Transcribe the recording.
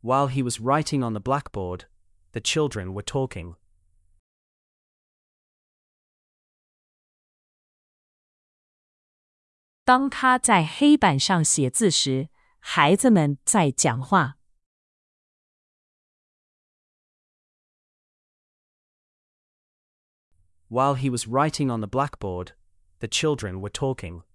While he was writing on the blackboard, the children were talking. 当他在黑板上写字时，孩子们在讲话。 While he was writing on the blackboard, the children were talking.